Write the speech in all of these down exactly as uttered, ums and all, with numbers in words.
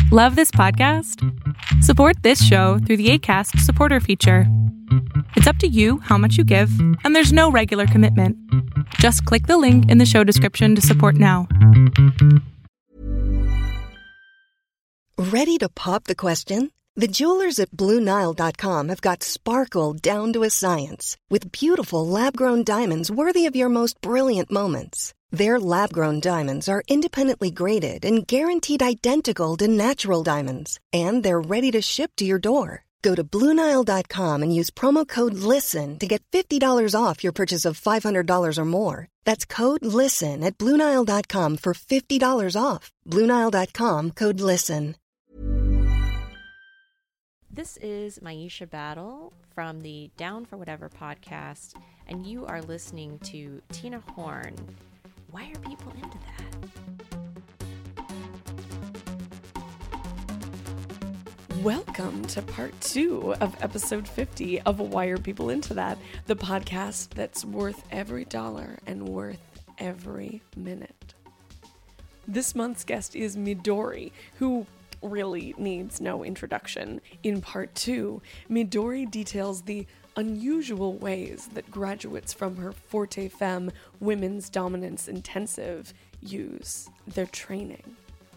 Love this podcast? Support this show through the Acast supporter feature. It's up to you how much you give, and there's no regular commitment. Just click the link in the show description to support now. Ready to pop the question? The jewelers at Blue Nile dot com have got sparkle down to a science with beautiful lab-grown diamonds worthy of your most brilliant moments. Their lab-grown diamonds are independently graded and guaranteed identical to natural diamonds, and they're ready to ship to your door. Go to Blue Nile dot com and use promo code LISTEN to get fifty dollars off your purchase of five hundred dollars or more. That's code LISTEN at Blue Nile dot com for fifty dollars off. Blue Nile dot com, code LISTEN. This is Maisha Battle from the Down for Whatever podcast, and you are listening to Tina Horn. Why are people into that? Welcome to part two of episode fifty of Why Are People Into That? The podcast that's worth every dollar and worth every minute. This month's guest is Midori, who really needs no introduction. In part two, Midori details the unusual ways that graduates from her Forte Femme Women's Dominance Intensive use their training.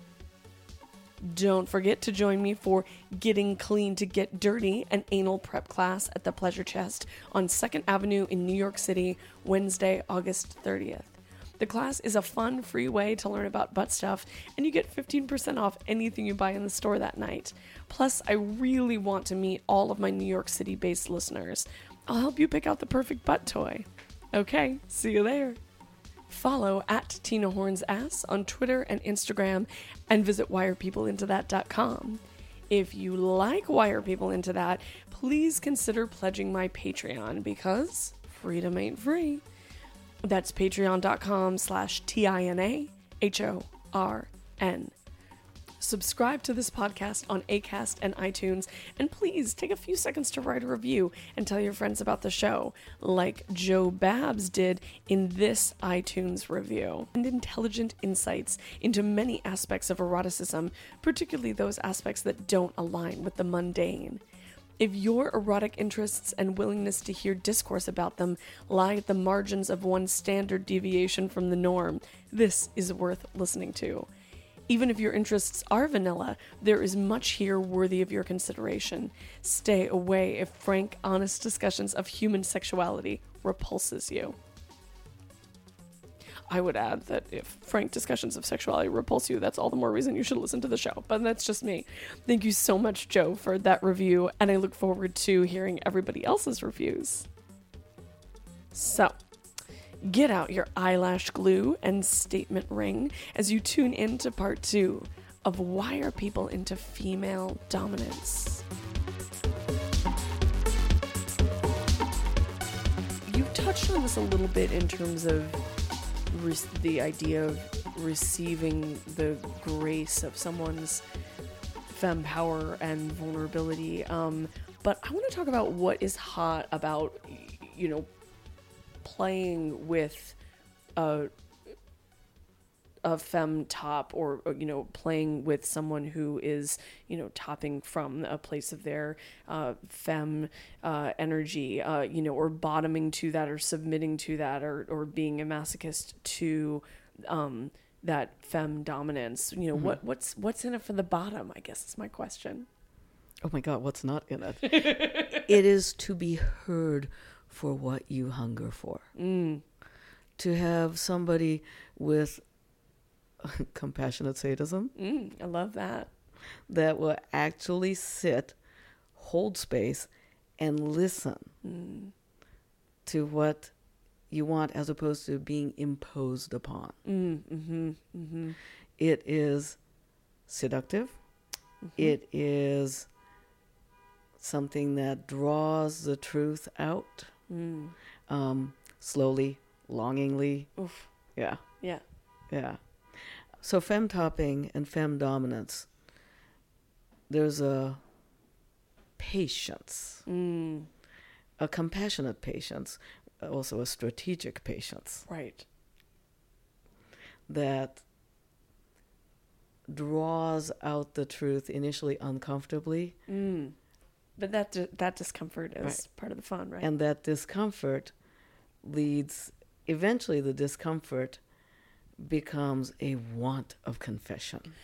Don't forget to join me for Getting Clean to Get Dirty, an anal prep class at the Pleasure Chest on second Avenue in New York City, Wednesday, August thirtieth. The class is a fun, free way to learn about butt stuff, and you get fifteen percent off anything you buy in the store that night. Plus, I really want to meet all of my New York City-based listeners. I'll help you pick out the perfect butt toy. Okay, see you there. Follow at Tina Horn's Ass on Twitter and Instagram, and visit wire people into that dot com. If you like Why Are People Into That, please consider pledging my Patreon, because freedom ain't free. That's patreon.com slash T-I-N-A-H-O-R-N. Subscribe to this podcast on Acast and iTunes, and please take a few seconds to write a review and tell your friends about the show, like Joe Babs did in this iTunes review. And intelligent insights into many aspects of eroticism, particularly those aspects that don't align with the mundane. If your erotic interests and willingness to hear discourse about them lie at the margins of one standard deviation from the norm, this is worth listening to. Even if your interests are vanilla, there is much here worthy of your consideration. Stay away if frank, honest discussions of human sexuality repulses you. I would add that if frank discussions of sexuality repulse you, that's all the more reason you should listen to the show. But that's just me. Thank you so much, Joe, for that review, and I look forward to hearing everybody else's reviews. So, get out your eyelash glue and statement ring as you tune in to part two of Why Are People Into Female Dominance? You touched on this a little bit in terms of re- the idea of receiving the grace of someone's femme power and vulnerability. Um, but I want to talk about what is hot about, you know, playing with a, a femme top, or, or, you know, playing with someone who is, you know, topping from a place of their uh, femme uh, energy, uh, you know, or bottoming to that, or submitting to that, or, or being a masochist to um, that femme dominance. You know, mm-hmm. what what's what's in it for the bottom, I guess is my question. Oh my God, what's not in it? It is to be heard for what you hunger for. Mm. To have somebody with compassionate sadism. Mm, I love that. That will actually sit, hold space, and listen mm. to what you want, as opposed to being imposed upon. Mm, mm-hmm, mm-hmm. It is seductive. Mm-hmm. It is something that draws the truth out. Mm. Um, slowly, longingly. Oof. Yeah. Yeah. Yeah. So femme topping and femme dominance, there's a patience, mm. a compassionate patience, also a strategic patience. Right. That draws out the truth initially uncomfortably. Mm. But that di- that discomfort is Right. part of the fun, right? And that discomfort leads, eventually the discomfort becomes a want of confession.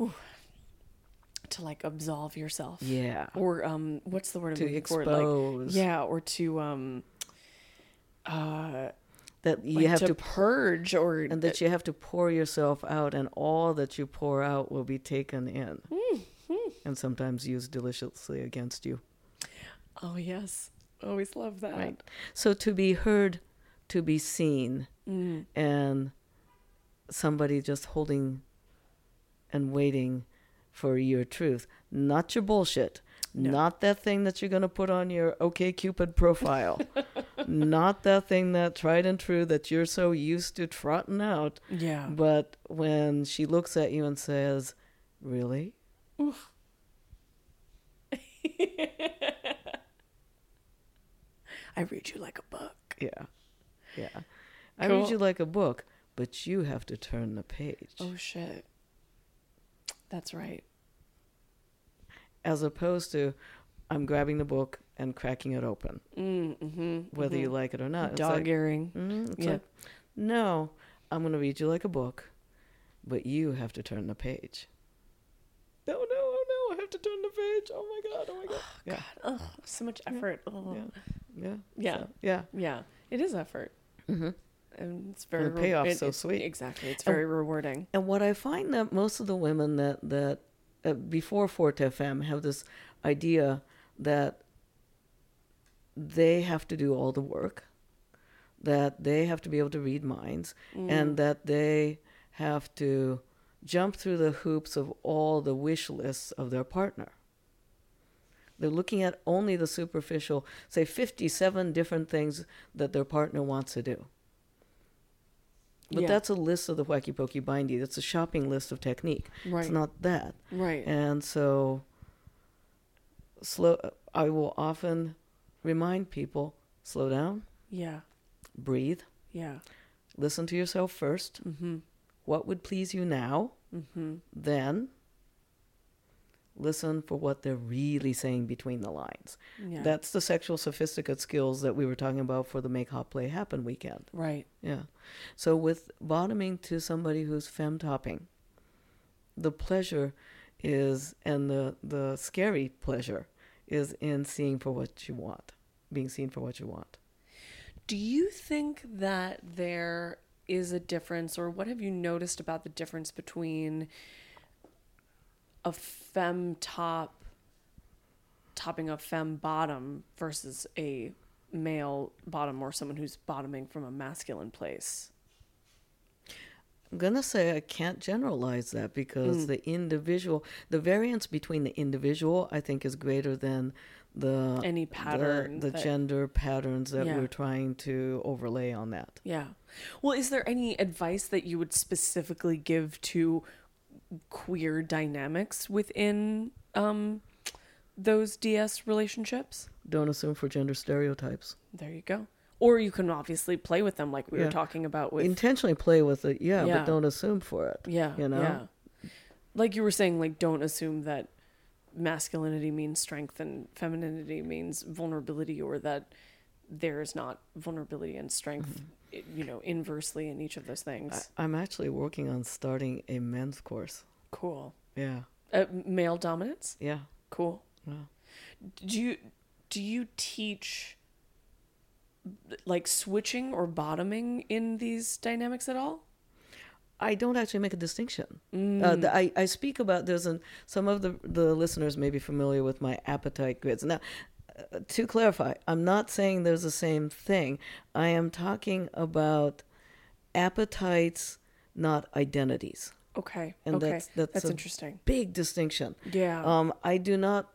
to like absolve yourself. Yeah. Or um, what's the word I'm To looking for? Like, expose. yeah, or to um, uh, That you like have to, to, purge, or and that you have to pour yourself out, and all that you pour out will be taken in. Mm-hmm. And sometimes used deliciously against you. oh yes, always love that. Right. So to be heard, to be seen, Mm. and somebody just holding and waiting for your truth, not your bullshit, No. not that thing that you're going to put on your OkCupid profile, not that thing that tried and true that you're so used to trotting out. Yeah. But when she looks at you and says, really? I read you like a book. Yeah. Yeah. I Cool. read you like a book, but you have to turn the page. Oh shit. That's right. As opposed to, I'm grabbing the book and cracking it open, Mm, mm-hmm, whether you like it or not. It's dog like, earing. mhm, it's Yeah. like, no, I'm going to read you like a book, but you have to turn the page. No, no, oh no, I have to turn the page. Oh my God, oh my God. Yeah, God, ugh, so much effort. Ugh. yeah, yeah. Yeah. So, yeah. Yeah, it is effort, hmm and it's very the payoff's it- so it's- sweet. Exactly, it's Oh. very rewarding. And what I find that most of the women that, that uh, before Forte F M have this idea that they have to do all the work, that they have to be able to read minds, Mm. and that they have to jump through the hoops of all the wish lists of their partner. They're looking at only the superficial, say fifty-seven different things that their partner wants to do. But Yeah. that's a list of the wacky pokey bindy. That's a shopping list of technique. Right. It's not that. Right. And so slow I will often remind people, slow down, Yeah. breathe, Yeah. listen to yourself first. Mm-hmm. What would please you now? Mm-hmm. Then listen for what they're really saying between the lines. Yeah. That's the sexual sophisticate skills that we were talking about for the Make Hot Play Happen weekend. right. Yeah. So with bottoming to somebody who's femme-topping, the pleasure is, and the, the scary pleasure is in seeing for what you want, being seen for what you want. Do you think that there is a difference, or what have you noticed about the difference between a femme top topping a femme bottom versus a male bottom, or someone who's bottoming from a masculine place? I'm going to say I can't generalize that because the individual, the variance between the individual, I think, is greater than the Any pattern the, the that- gender patterns that Yeah. we're trying to overlay on that. Yeah. Well, is there any advice that you would specifically give to queer dynamics within um, those D S relationships? Don't assume for gender stereotypes. There you go. Or you can obviously play with them like we Yeah. were talking about with... Intentionally play with it, yeah, Yeah. but don't assume for it. yeah, you know? yeah. Like you were saying, like, don't assume that masculinity means strength and femininity means vulnerability, or that there is not vulnerability and strength, i- you know, inversely in each of those things. I, I'm actually working on starting a men's course. Cool. Yeah, Uh, male dominance? yeah, Cool. yeah. Do you do you teach like switching or bottoming in these dynamics at all? I don't actually make a distinction. Mm. Uh, the, I, I speak about, there's an, some of the, the listeners may be familiar with my appetite grids. Now, uh, to clarify, I'm not saying there's the same thing. I am talking about appetites, not identities. Okay. And okay. that's, that's, That's a interesting. big distinction. Yeah. Um, I do not,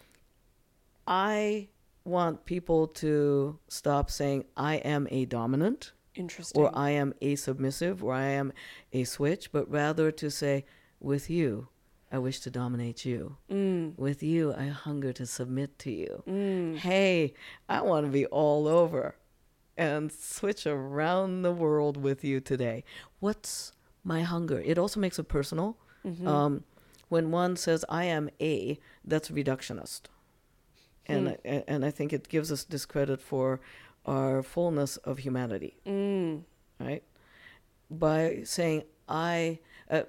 I want people to stop saying I am a dominant, Interesting. or I am a submissive, or I am a switch, but rather to say, with you, I wish to dominate you. Mm. With you, I hunger to submit to you. Mm. Hey, I want to be all over and switch around the world with you today. What's my hunger? It also makes it personal Mm-hmm. Um, when one says, I am a, that's reductionist. And, Hmm. I, and I think it gives us discredit for our fullness of humanity. Mm. Right? By saying, I, uh,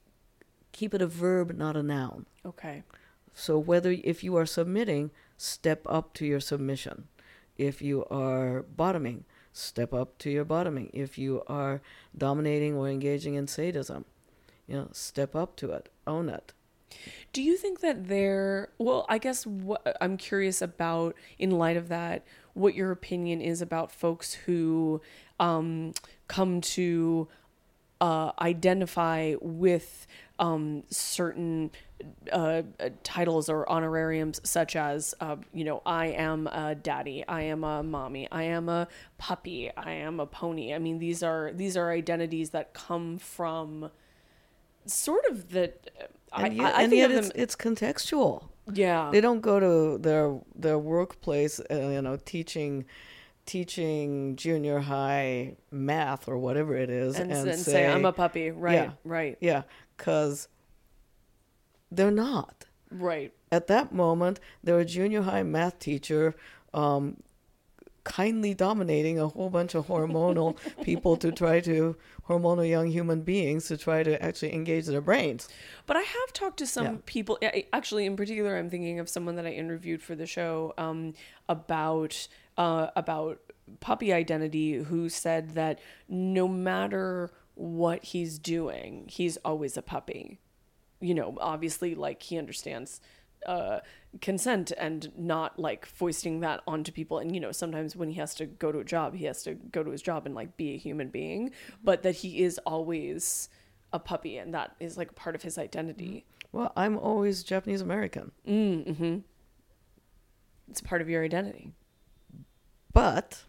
keep it a verb, not a noun. Okay. So whether, if you are submitting, step up to your submission. If you are bottoming, step up to your bottoming. If you are dominating or engaging in sadism, you know, step up to it, own it. Do you think that there, well, I guess what I'm curious about in light of that, what your opinion is about folks who um, come to uh, identify with um, certain uh, titles or honorariums, such as, uh, you know, I am a daddy, I am a mommy, I am a puppy, I am a pony. I mean, these are these are identities that come from sort of the. And I, yet, I and think yet of it's, them, it's contextual. yeah. They don't go to their their workplace, uh, you know, teaching teaching junior high math or whatever it is, and, and, and say, say, I'm a puppy. Right, yeah, right, yeah, because they're not. right. At that moment, they're a junior high math teacher, um, kindly dominating a whole bunch of hormonal people to try to, hormonal young human beings to try to actually engage their brains. But I have talked to some Yeah. people, yeah, actually in particular, I'm thinking of someone that I interviewed for the show um, about uh, about puppy identity, who said that no matter what he's doing, he's always a puppy. You know, obviously, like, he understands uh, consent and not, like, foisting that onto people. And, you know, sometimes when he has to go to a job, he has to go to his job and, like, be a human being. But that he is always a puppy, and that is, like, part of his identity. Well, I'm always Japanese American. Mm-hmm. It's part of your identity. But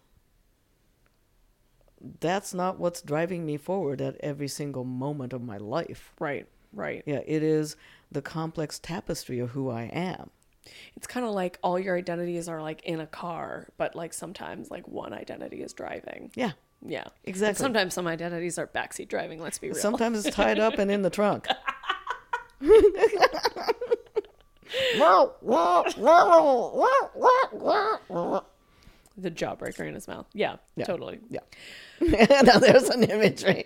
that's not what's driving me forward at every single moment of my life. Right, right. Yeah, it is the complex tapestry of who I am. It's kind of like all your identities are, like, in a car, but, like, sometimes, like, one identity is driving. Yeah, Yeah. exactly. And sometimes some identities are backseat driving, let's be real. Sometimes it's tied up and in the trunk. The jawbreaker in his mouth. Yeah, Yeah. totally. Yeah. Now there's an imagery.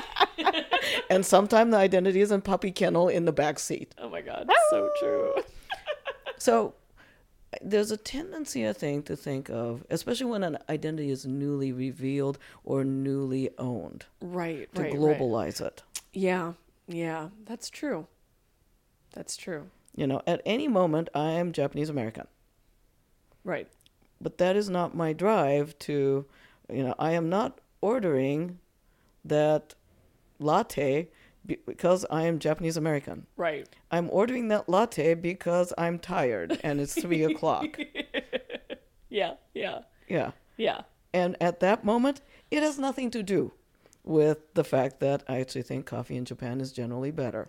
And sometimes the identity is in puppy kennel in the back seat. Oh my God, so true. So there's a tendency, I think, to think of, especially when an identity is newly revealed or newly owned, Right, to right, right. globalize it. Yeah, yeah, that's true. That's true. You know, at any moment, I am Japanese American. Right. But that is not my drive to, you know, I am not ordering that latte be- because I am Japanese American. Right. I'm ordering that latte because I'm tired and it's three o'clock. Yeah, yeah, Yeah. yeah. And at that moment, it has nothing to do with the fact that I actually think coffee in Japan is generally better.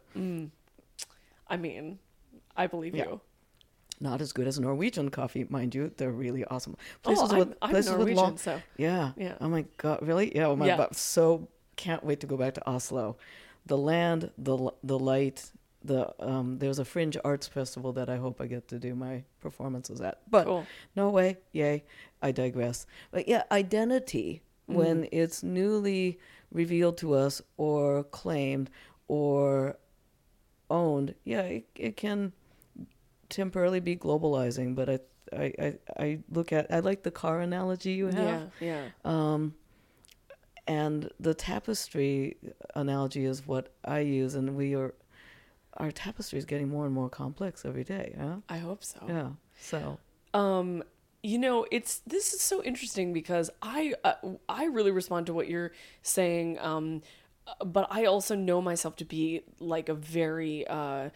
I mean, I believe Yeah. you. Not as good as Norwegian coffee, mind you. They're really awesome. Oh, I'm, I'm places Norwegian, long, so. yeah. Yeah. Oh my God, really? Yeah. Oh my Yeah. God. So can't wait to go back to Oslo. The land, the the light, the um. There's a fringe arts festival that I hope I get to do my performances at. But Cool. no way. Yay. I digress. But yeah, identity, when it's newly revealed to us or claimed or owned, yeah, it, it can temporarily be globalizing. But I, I, I, I look at, I like the car analogy you have. Yeah, yeah. Um, and the tapestry analogy is what I use, and we are, our tapestry is getting more and more complex every day. Huh? I hope so. Yeah. So. Um, you know, it's this is so interesting because I uh, I really respond to what you're saying, um, but I also know myself to be like a very uh,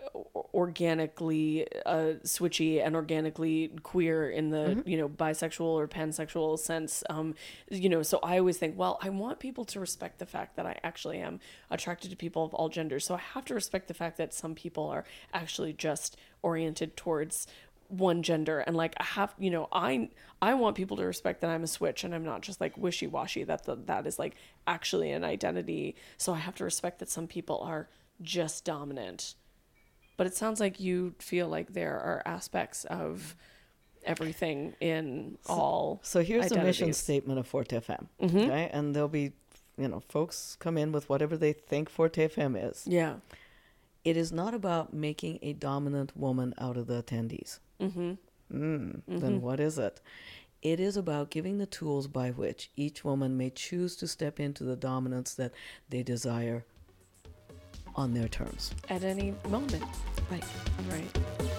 organically uh, switchy and organically queer in the mm-hmm. you know, bisexual or pansexual sense. Um, you know, so I always think, well, I want people to respect the fact that I actually am attracted to people of all genders. So I have to respect the fact that some people are actually just oriented towards one gender, and like I have, you know, I I want people to respect that I'm a switch and I'm not just like wishy-washy, that the, that is like actually an identity. So I have to respect that some people are just dominant. But it sounds like you feel like there are aspects of everything in So, all so here's the mission identities. statement of Forte Femme. Mm-hmm. Okay, and there'll be, you know, folks come in with whatever they think Forte Femme is. Yeah. It is not about making a dominant woman out of the attendees. Mm-hmm. Mm, Mhm. Then what is it? It is about giving the tools by which each woman may choose to step into the dominance that they desire on their terms. At any moment. Right. Right.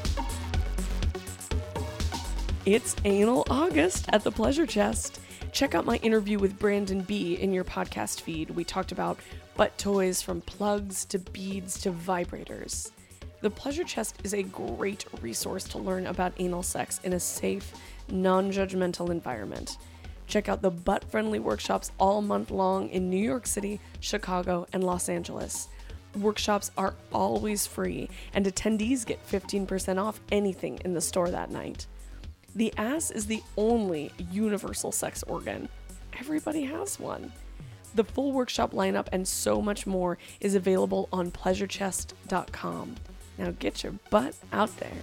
It's Anal August at the Pleasure Chest. Check out my interview with Brandon B in your podcast feed. We talked about butt toys from plugs to beads to vibrators. The Pleasure Chest is a great resource to learn about anal sex in a safe, non-judgmental environment. Check out the butt-friendly workshops all month long in New York City, Chicago, and Los Angeles. Workshops are always free, and attendees get fifteen percent off anything in the store that night. The ass is the only universal sex organ. Everybody has one. The full workshop lineup and so much more is available on pleasure chest dot com. Now get your butt out there.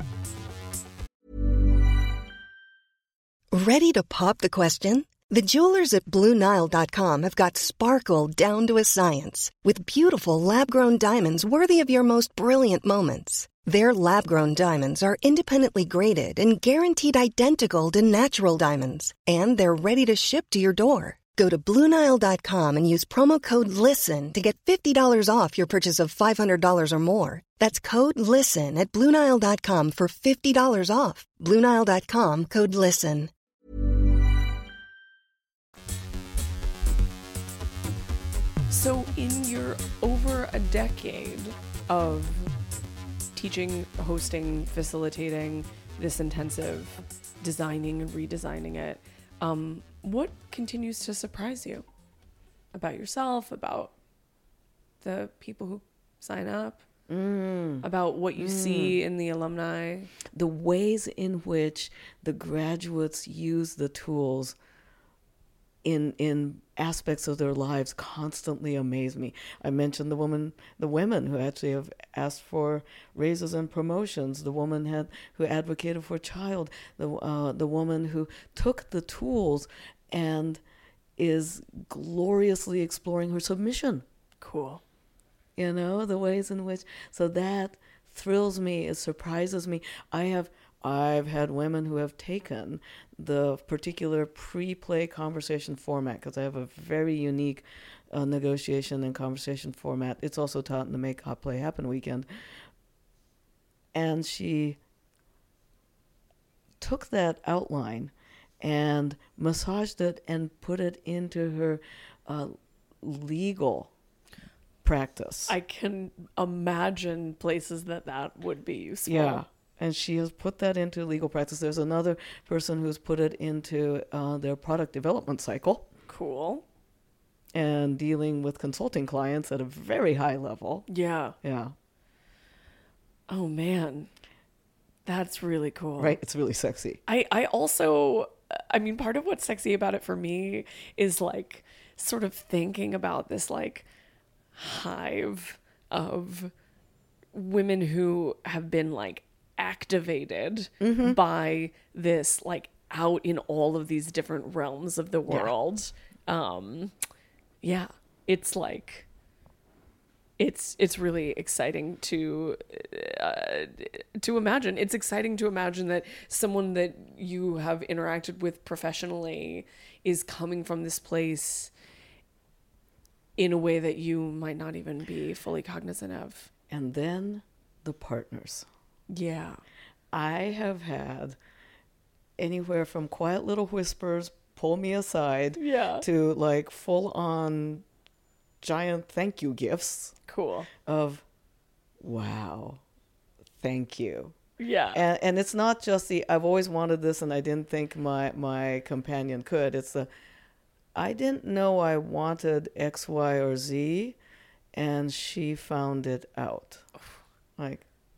Ready to pop the question? The jewelers at Blue Nile dot com have got sparkle down to a science with beautiful lab-grown diamonds worthy of your most brilliant moments. Their lab-grown diamonds are independently graded and guaranteed identical to natural diamonds, and they're ready to ship to your door. Go to Blue Nile dot com and use promo code LISTEN to get fifty dollars off your purchase of five hundred dollars or more. That's code LISTEN at Blue Nile dot com for fifty dollars off. Blue Nile dot com, code LISTEN. So in your over a decade of teaching, hosting, facilitating this intensive, designing and redesigning it, um, what continues to surprise you about yourself, about the people who sign up, Mm. about what you Mm. see in the alumni? The ways in which the graduates use the tools in in aspects of their lives constantly amaze me. I mentioned the woman, the women who actually have asked for raises and promotions. The woman had who advocated for a child. The uh, the woman who took the tools and is gloriously exploring her submission. Cool. You know, the ways in which, so that thrills me, it surprises me. I have, I've had women who have taken the particular pre-play conversation format, because I have a very unique uh, negotiation and conversation format. It's also taught in the Make Hot Play Happen weekend. And she took that outline and massaged it and put it into her uh, legal practice. I can imagine places that that would be useful. Yeah. And she has put that into legal practice. There's another person who's put it into uh, their product development cycle Cool. and dealing with consulting clients at a very high level. Yeah. Yeah. Oh, man. That's really cool. Right. It's really sexy. I, I also, I mean, part of what's sexy about it for me is like sort of thinking about this like hive of women who have been like activated Mm-hmm. by this like out in all of these different realms of the world. Um, yeah, it's like, it's it's really exciting to uh, to imagine. It's exciting to imagine that someone that you have interacted with professionally is coming from this place in a way that you might not even be fully cognizant of. And then the partners. Yeah. I have had anywhere from quiet little whispers, pull me aside, Yeah. to like full on giant thank you gifts Cool. of, wow, thank you. Yeah. And and it's not just the, I've always wanted this and I didn't think my, my companion could. It's the, I didn't know I wanted X, Y, or Z, and she found it out. Like,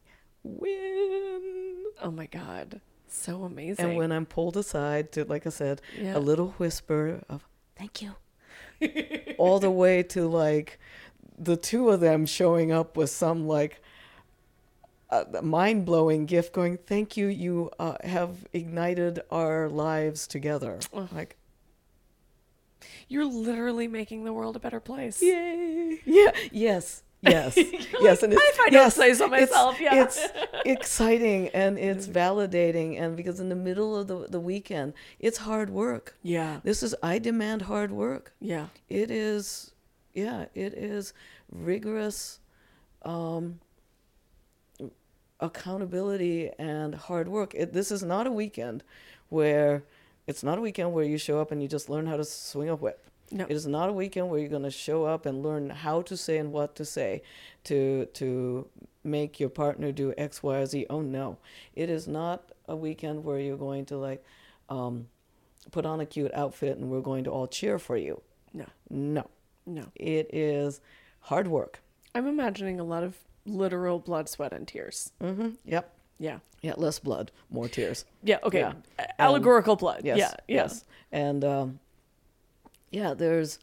win. Oh my God. So amazing. And when I'm pulled aside to, like I said, Yeah. a little whisper of thank you, all the way to like the two of them showing up with some like uh, mind-blowing gift going, thank you, you uh, have ignited our lives together. Ugh. Like, You're literally making the world a better place. yay. Yeah. Yes. Yes. You're yes. like, And it's, if I don't yes, say so myself, it's, yeah. It's exciting and it's validating. And because in the middle of the, the weekend, it's hard work. Yeah. This is, I demand hard work. Yeah. It is, yeah, it is rigorous um, accountability and hard work. It, this is not a weekend where, it's not a weekend where you show up and you just learn how to swing a whip. No. It is not a weekend where you're going to show up and learn how to say and what to say to to make your partner do X, Y, or Z. Oh, no. It is not a weekend where you're going to, like, um, put on a cute outfit and we're going to all cheer for you. No. No. No. It is hard work. I'm imagining a lot of literal blood, sweat, and tears. Mm-hmm. Yep. Yeah. Yeah, less blood, more tears. Yeah. Okay. Yeah. A- Allegorical blood. Yes. Yeah. Yeah. Yes. And, um, yeah, there's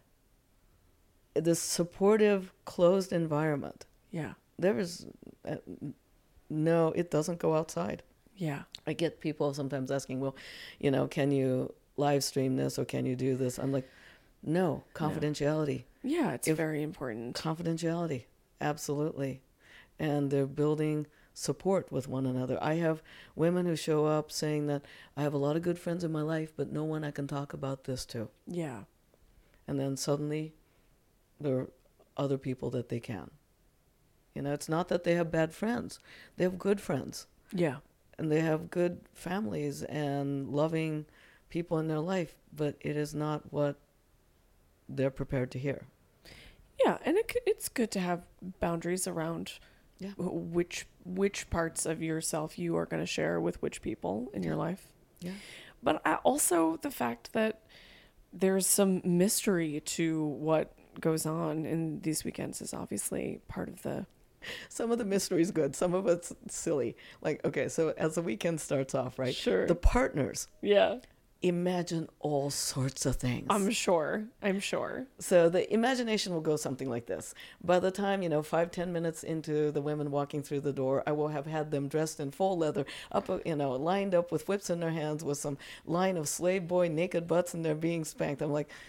this supportive, closed environment. Yeah. There is uh, no, it doesn't go outside. Yeah. I get people sometimes asking, well, you know, can you live stream this or can you do this? I'm like, no, confidentiality. Yeah. It's If- very important. Confidentiality. Absolutely. And they're building support with one another. I have women who show up saying that I have a lot of good friends in my life, but no one I can talk about this to. Yeah. And then suddenly there are other people that they can. You know, it's not that they have bad friends. They have good friends. Yeah. And they have good families and loving people in their life, but it is not what they're prepared to hear. Yeah. And it, c- it's good to have boundaries around Yeah. wh- which which parts of yourself you are going to share with which people in your life. Yeah. But I also the fact that there's some mystery to what goes on in these weekends is obviously part of the Some of the mystery is good. Some of it's silly. Like, okay, so as the weekend starts off, right? Sure. The partners yeah. imagine all sorts of things. I'm sure. I'm sure. So the imagination will go something like this. By the time, you know, five, ten minutes into the women walking through the door, I will have had them dressed in full leather, up, you know, lined up with whips in their hands with some line of slave boy naked butts and they're being spanked. I'm like,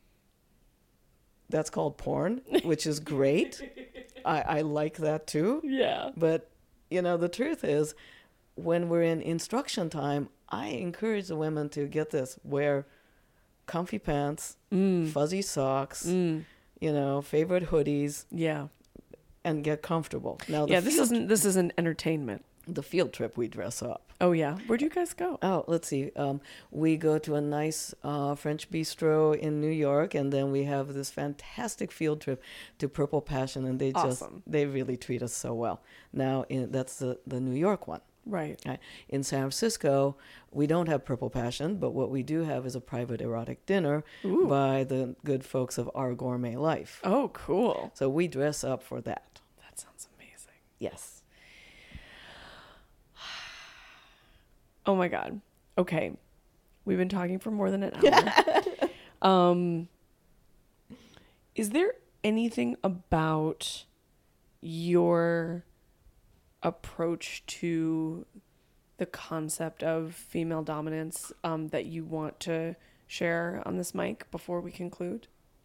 that's called porn, which is great. I, I like that too. Yeah. But, you know, the truth is, when we're in instruction time, I encourage the women to get this, wear comfy pants, Mm. fuzzy socks, Mm. you know, favorite hoodies, Yeah. and get comfortable. Now, the Yeah, this field, isn't this isn't entertainment. the field trip, we dress up. Oh yeah. Where'd you guys go? Oh, let's see. Um, we go to a nice uh, French bistro in New York, and then we have this fantastic field trip to Purple Passion, and they just Awesome. they really treat us so well. Now, in, that's the the New York one. Right. Right. In San Francisco, we don't have Purple Passion, but what we do have is a private erotic dinner Ooh. by the good folks of Our Gourmet Life. Oh, cool. So we dress up for that. That sounds amazing. Yes. Oh my God. Okay. We've been talking for more than an hour. um, is there anything about your approach to the concept of female dominance um, that you want to share on this mic before we conclude?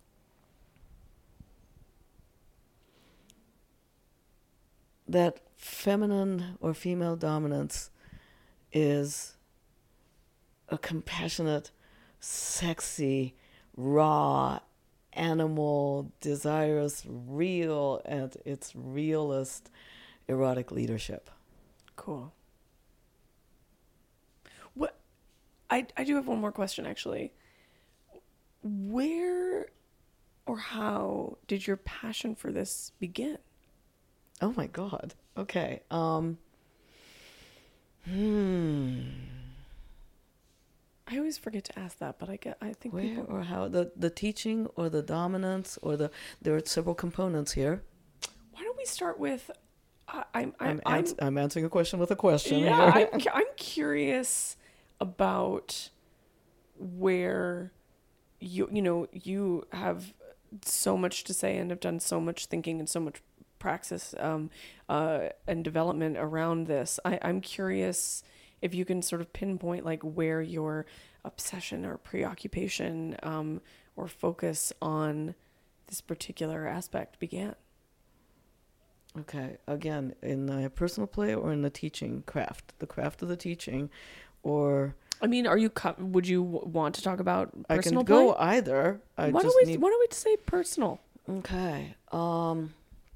That feminine or female dominance is a compassionate, sexy, raw, animal, desirous, real, at its realest erotic leadership. Cool. What I I do have one more question actually. Where or how did your passion for this begin? Oh my God. Okay. Um, hmm. I always forget to ask that, but I get I think Where people or how? The the teaching or the dominance or the there are several components here. Why don't we start with I, I'm I'm I'm, I'm, ans- I'm answering a question with a question. yeah, here. I'm cu- I'm curious about where you you know you have so much to say and have done so much thinking and so much praxis um, uh, and development around this. I, I'm curious if you can sort of pinpoint like where your obsession or preoccupation um, or focus on this particular aspect began. Okay, again, in the personal play or in the teaching craft, the craft of the teaching, or I mean, are you? Co- would you w- want to talk about I personal can go play? either. I why just don't we? need. Why don't we say personal? Okay. Um.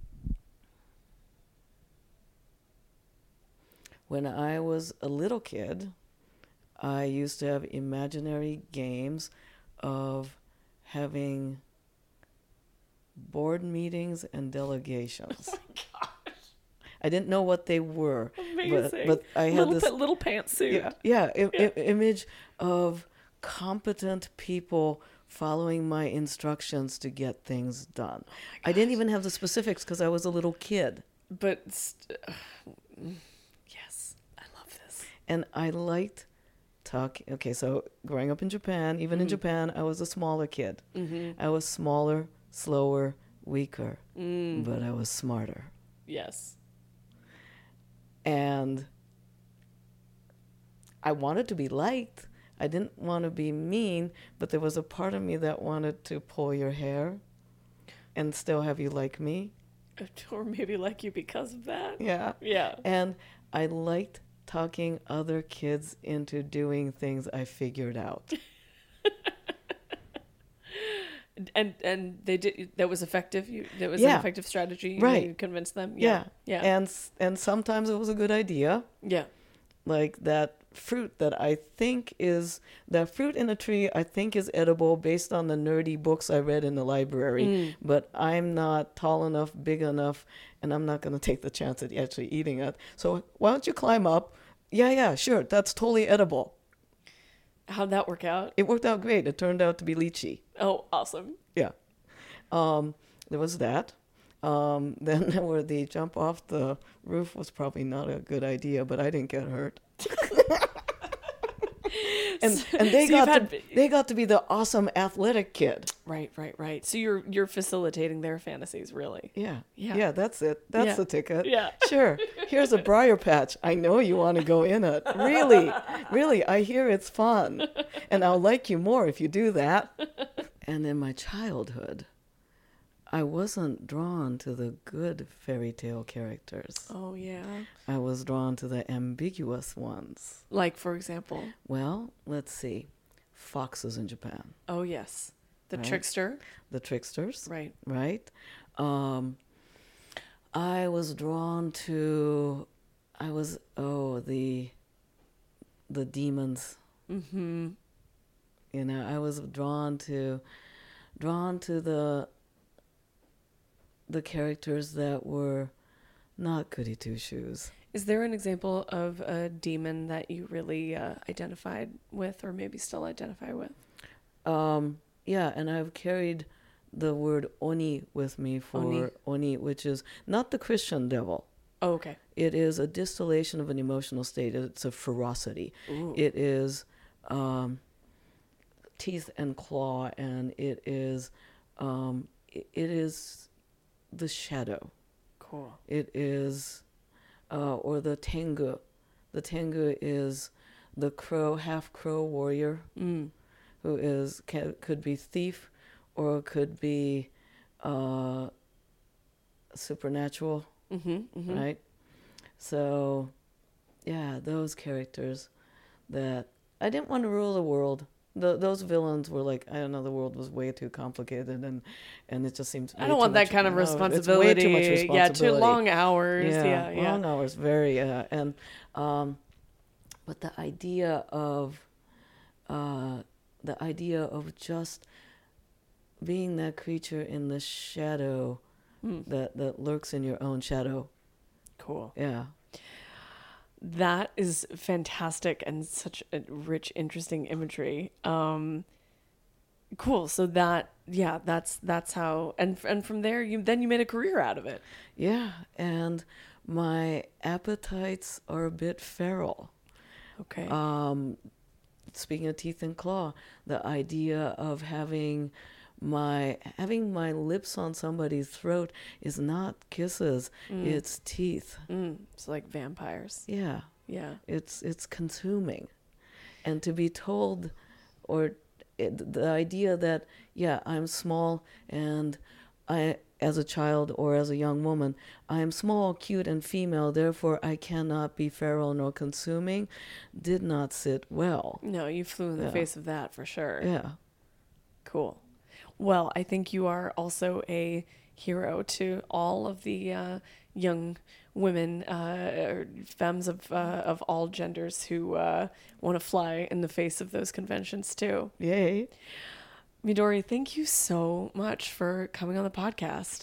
When I was a little kid, I used to have imaginary games of having board meetings and delegations. Oh my gosh! I didn't know what they were, Amazing. but, but I had little this pa- little pantsuit. yeah, yeah, I- Yeah. I- image of competent people following my instructions to get things done. I didn't even have the specifics because I was a little kid, But st- yes, I love this. and I liked talking. Okay, so growing up in Japan, even in Mhm. Japan, I was a smaller kid. Mm-hmm. I was smaller, slower, weaker, Mm. but I was smarter. Yes. And I wanted to be liked. I didn't want to be mean, but there was a part of me that wanted to pull your hair and still have you like me. Or maybe like you because of that. Yeah. Yeah. And I liked talking other kids into doing things I figured out. And and they did that was effective. You that was Yeah. an effective strategy. Right. You convinced them. Yeah. Yeah. And s- and sometimes it was a good idea. Yeah. Like that fruit that I think is that fruit in a tree I think is edible based on the nerdy books I read in the library, Mm. but I'm not tall enough, big enough, and I'm not going to take the chance at actually eating it. So why don't you climb up? Yeah, yeah, sure. That's totally edible. How'd that work out? It worked out great. It turned out to be lychee. Oh, awesome. Yeah. Um, there was that. Um, then there were the jump off the roof was probably not a good idea, but I didn't get hurt. and and they So you've got had- to they got to be the awesome athletic kid. Right, right, right. So you're you're facilitating their fantasies, really. Yeah. Yeah. Yeah, that's it. That's Yeah. the ticket. Yeah. Sure. Here's a briar patch. I know you want to go in it. Really? Really, I hear it's fun. And I'll like you more if you do that. And in my childhood, I wasn't drawn to the good fairy tale characters. Oh yeah. I was drawn to the ambiguous ones. Like for example. Well, let's see. Foxes in Japan. Oh yes. The Right. trickster. The tricksters. Right. Right? Um, I was drawn to, I was, oh, the, the demons. Mm-hmm. You know, I was drawn to, drawn to the, the characters that were not goody two shoes. Is there an example of a demon that you really uh, identified with, or maybe still identify with? Um, yeah, and I've carried the word oni with me for Oni. oni, which is not the Christian devil. Oh, okay. It is a distillation of an emotional state. It's a ferocity. Ooh. It is um, teeth and claw, and it is um, it, it is the shadow. Cool. It is, uh, or the tengu. The tengu is the crow, half crow warrior Mm. who is can, could be thief, or could be uh, supernatural. Mm-hmm. Mm-hmm. Right? So, yeah, those characters that I didn't want to rule the world. The, those villains were like, I don't know, the world was way too complicated, and and it just seems. I way don't too want that much- kind of no, it's responsibility. way too much responsibility. Yeah, too long hours. Yeah, yeah. long hours, very, uh, and um, but the idea of, uh, the idea of just being that creature in the shadow Mm. that that lurks in your own shadow. Cool. Yeah. That is fantastic and such a rich, interesting imagery. Um, cool. So that, yeah, that's that's how, and and from there, you then you made a career out of it. Yeah, and my appetites are a bit feral. Okay. Um, speaking of teeth and claw, the idea of having my having my lips on somebody's throat is not kisses, Mm. it's teeth. Mm. It's like vampires. Yeah. Yeah. It's it's consuming. And to be told, or it, the idea that, yeah, I'm small and I, as a child or as a young woman, I'm small, cute, and female, therefore I cannot be feral nor consuming, did not sit well. No, you flew in the Yeah. face of that for sure. Yeah. Cool. Well, I think you are also a hero to all of the uh, young women, uh, or femmes of uh, of all genders who uh, want to fly in the face of those conventions too. Yay. Midori, thank you so much for coming on the podcast.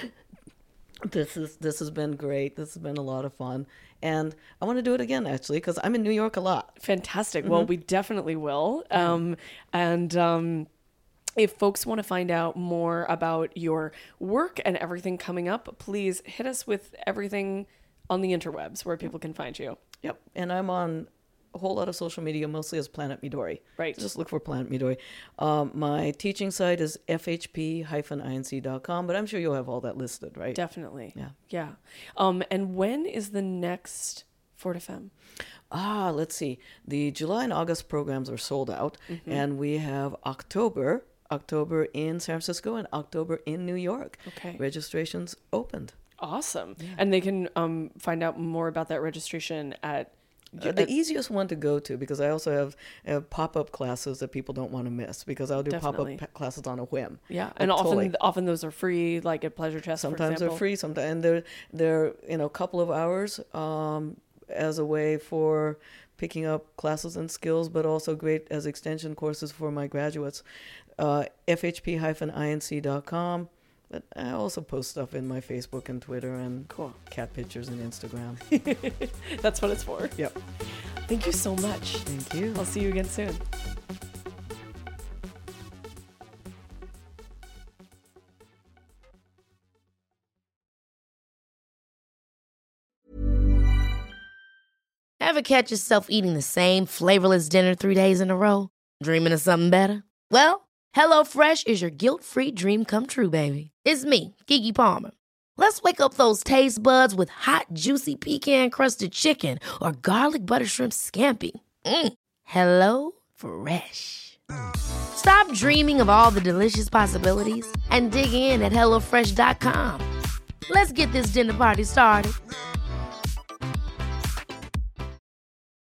This is this has been great. This has been a lot of fun, and I want to do it again actually because I'm in New York a lot. Fantastic. Well, we definitely will. Um, and um, if folks want to find out more about your work and everything coming up, please hit us with everything on the interwebs where people can find you. Yep, and I'm on a whole lot of social media, mostly as Planet Midori. Right. Just look for Planet Midori. Um, my teaching site is f h p dash i n c dot com, but I'm sure you'll have all that listed, right? Definitely. Yeah. Yeah. Um, and when is the next Fort F M? Ah, let's see. The July and August programs are sold out, Mm-hmm. and we have October, October in San Francisco and October in New York. Okay. Registrations opened. Awesome. And they can um, find out more about that registration at... Uh, the easiest one to go to, because I also have, have pop-up classes that people don't want to miss, because I'll do Definitely. pop-up pa- classes on a whim. Yeah, Like, and often totally. often those are free, like at Pleasure Chest, for Sometimes they're example. free, sometimes, and they're they're you know a couple of hours um, as a way for picking up classes and skills, but also great as extension courses for my graduates. Uh, f h p dash i n c dot com. But I also post stuff in my Facebook and Twitter and Cool. cat pictures and Instagram. That's what it's for. Yep. Thank you so much. Thank you. I'll see you again soon. Ever catch yourself eating the same flavorless dinner three days in a row? Dreaming of something better? Well, HelloFresh is your guilt-free dream come true, baby. It's me, Keke Palmer. Let's wake up those taste buds with hot, juicy pecan-crusted chicken or garlic butter shrimp scampi. Mm. Hello Fresh. Stop dreaming of all the delicious possibilities and dig in at hello fresh dot com. Let's get this dinner party started.